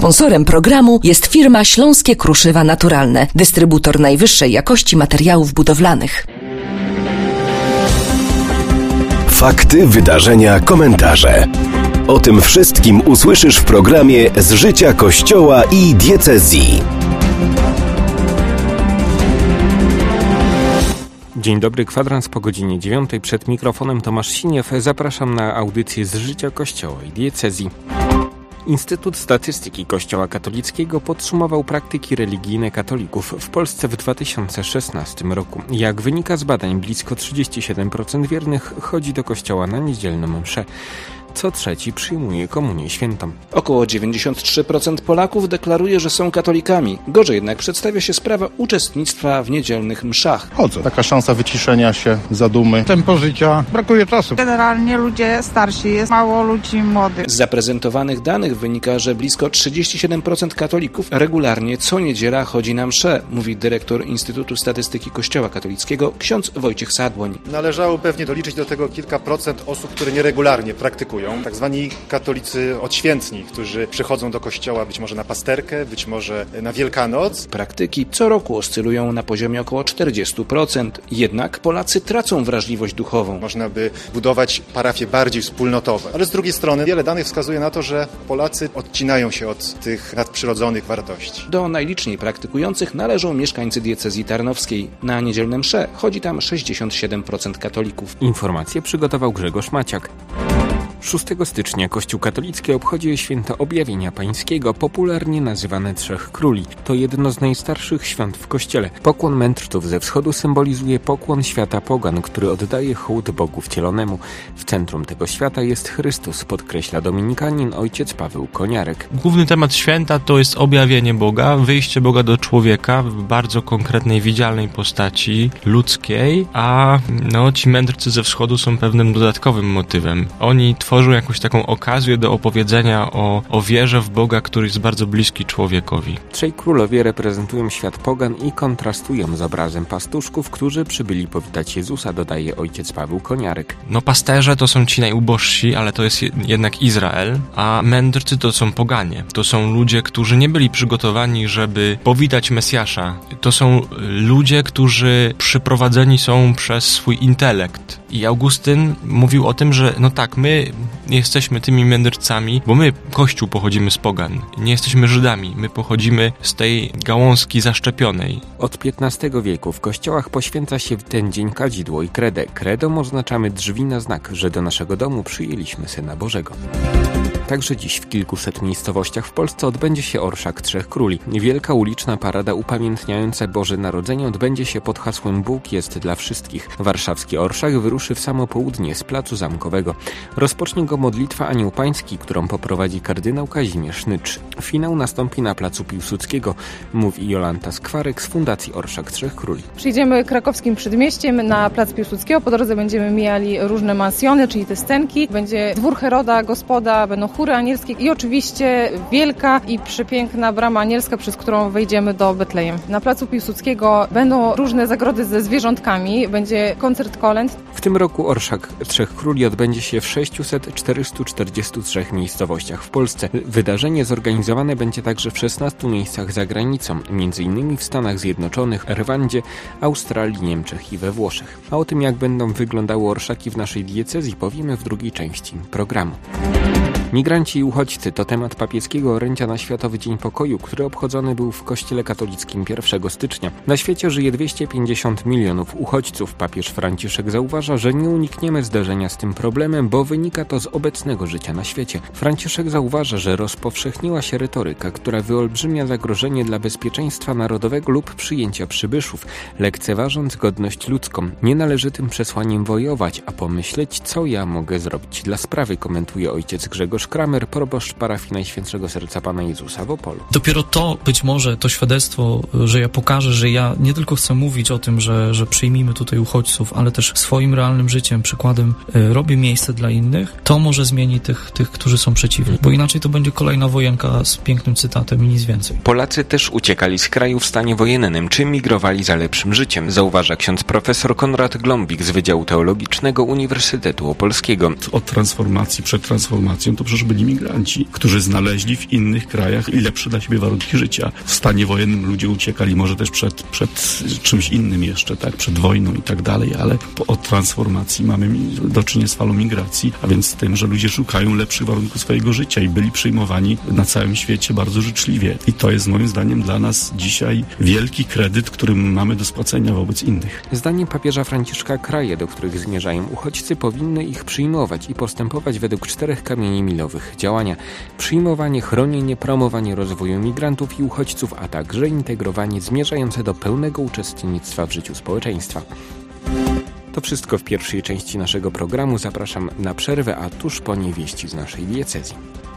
Sponsorem programu jest firma Śląskie Kruszywa Naturalne, dystrybutor najwyższej jakości materiałów budowlanych. Fakty, wydarzenia, komentarze. O tym wszystkim usłyszysz w programie Z życia Kościoła i diecezji. Dzień dobry, kwadrans po godzinie 9. Przed mikrofonem Tomasz Siniew. Zapraszam na audycję Z życia Kościoła i diecezji. Instytut Statystyki Kościoła Katolickiego podsumował praktyki religijne katolików w Polsce w 2016 roku. Jak wynika z badań, blisko 37% wiernych chodzi do kościoła na niedzielną mszę. Co trzeci przyjmuje komunię świętą. Około 93% Polaków deklaruje, że są katolikami. Gorzej jednak przedstawia się sprawa uczestnictwa w niedzielnych mszach. Chodzę. Taka szansa wyciszenia się, zadumy. Tempo życia, brakuje czasu. Generalnie ludzie starsi, jest mało ludzi młodych. Z zaprezentowanych danych wynika, że blisko 37% katolików regularnie co niedziela chodzi na mszę, mówi dyrektor Instytutu Statystyki Kościoła Katolickiego ksiądz Wojciech Sadłoń. Należało pewnie doliczyć do tego kilka procent osób, które nieregularnie praktykują. Tak zwani katolicy odświętni, którzy przychodzą do kościoła być może na pasterkę, być może na Wielkanoc. Praktyki co roku oscylują na poziomie około 40%. Jednak Polacy tracą wrażliwość duchową. Można by budować parafie bardziej wspólnotowe. Ale z drugiej strony wiele danych wskazuje na to, że Polacy odcinają się od tych nadprzyrodzonych wartości. Do najliczniej praktykujących należą mieszkańcy diecezji tarnowskiej. Na niedzielne msze chodzi tam 67% katolików. Informacje przygotował Grzegorz Maciak. 6 stycznia Kościół katolicki obchodzi święto Objawienia Pańskiego, popularnie nazywane Trzech Króli. To jedno z najstarszych świąt w Kościele. Pokłon mędrców ze wschodu symbolizuje pokłon świata pogan, który oddaje hołd Bogu wcielonemu. W centrum tego świata jest Chrystus, podkreśla dominikanin ojciec Paweł Koniarek. Główny temat święta to jest objawienie Boga, wyjście Boga do człowieka w bardzo konkretnej, widzialnej postaci ludzkiej, a ci mędrcy ze wschodu są pewnym dodatkowym motywem. Oni tworzą jakąś taką okazję do opowiedzenia o wierze w Boga, który jest bardzo bliski człowiekowi. Trzej królowie reprezentują świat pogan i kontrastują z obrazem pastuszków, którzy przybyli powitać Jezusa, dodaje ojciec Paweł Koniarek. Pasterze to są ci najubożsi, ale to jest jednak Izrael, a mędrcy to są poganie. To są ludzie, którzy nie byli przygotowani, żeby powitać Mesjasza. To są ludzie, którzy przyprowadzeni są przez swój intelekt. I Augustyn mówił o tym, że my jesteśmy tymi mędrcami, bo my, Kościół, pochodzimy z pogan. Nie jesteśmy Żydami, my pochodzimy z tej gałązki zaszczepionej. Od XV wieku w kościołach poświęca się w ten dzień kadzidło i kredę. Kredą oznaczamy drzwi na znak, że do naszego domu przyjęliśmy Syna Bożego. Także dziś w kilkuset miejscowościach w Polsce odbędzie się Orszak Trzech Króli. Wielka uliczna parada upamiętniająca Boże Narodzenie odbędzie się pod hasłem Bóg jest dla wszystkich. Warszawski Orszak wyruszy w samo południe z Placu Zamkowego. Rozpocznie go modlitwa Anioł Pański, którą poprowadzi kardynał Kazimierz Nycz. Finał nastąpi na Placu Piłsudskiego, mówi Jolanta Skwarek z Fundacji Orszak Trzech Króli. Przyjdziemy krakowskim przedmieściem na Plac Piłsudskiego. Po drodze będziemy mijali różne mansjony, czyli te scenki. Będzie dwór Heroda, gospoda, będą chóry anielskie i oczywiście wielka i przepiękna brama anielska, przez którą wejdziemy do Betlejem. Na Placu Piłsudskiego będą różne zagrody ze zwierzątkami, będzie koncert kolęd. W tym roku Orszak Trzech Króli odbędzie się w 443 miejscowościach w Polsce. Wydarzenie zorganizowane będzie także w 16 miejscach za granicą, m.in. w Stanach Zjednoczonych, Rwandzie, Australii, Niemczech i we Włoszech. A o tym, jak będą wyglądały orszaki w naszej diecezji, powiemy w drugiej części programu. Migranci i uchodźcy to temat papieskiego orędzia na Światowy Dzień Pokoju, który obchodzony był w Kościele katolickim 1 stycznia. Na świecie żyje 250 milionów uchodźców. Papież Franciszek zauważa, że nie unikniemy zderzenia z tym problemem, bo wynika to z obecnego życia na świecie. Franciszek zauważa, że rozpowszechniła się retoryka, która wyolbrzymia zagrożenie dla bezpieczeństwa narodowego lub przyjęcia przybyszów, lekceważąc godność ludzką. Nie należy tym przesłaniem wojować, a pomyśleć, co ja mogę zrobić dla sprawy, komentuje ojciec Grzegorz Kramer, proboszcz parafii Najświętszego Serca Pana Jezusa w Opolu. Dopiero to, być może, to świadectwo, że ja pokażę, że ja nie tylko chcę mówić o tym, że przyjmijmy tutaj uchodźców, ale też swoim realnym życiem, przykładem robię miejsce dla innych, to może zmieni tych, którzy są przeciwni. Bo inaczej to będzie kolejna wojenka z pięknym cytatem i nic więcej. Polacy też uciekali z kraju w stanie wojennym, czy migrowali za lepszym życiem, zauważa ksiądz profesor Konrad Glombik z Wydziału Teologicznego Uniwersytetu Opolskiego. Od transformacji, przed transformacją sytuacją, to przecież byli migranci, którzy znaleźli w innych krajach lepsze dla siebie warunki życia. W stanie wojennym ludzie uciekali może też przed czymś innym jeszcze, tak, przed wojną i tak dalej, ale od transformacji mamy do czynienia z falą migracji, a więc z tym, że ludzie szukają lepszych warunków swojego życia i byli przyjmowani na całym świecie bardzo życzliwie. I to jest moim zdaniem dla nas dzisiaj wielki kredyt, który mamy do spłacenia wobec innych. Zdaniem papieża Franciszka kraje, do których zmierzają uchodźcy, powinny ich przyjmować i postępować według 4 kamieni milowych działania: przyjmowanie, chronienie, promowanie rozwoju migrantów i uchodźców, a także integrowanie zmierzające do pełnego uczestnictwa w życiu społeczeństwa. To wszystko w pierwszej części naszego programu. Zapraszam na przerwę, a tuż po niej wieści z naszej diecezji.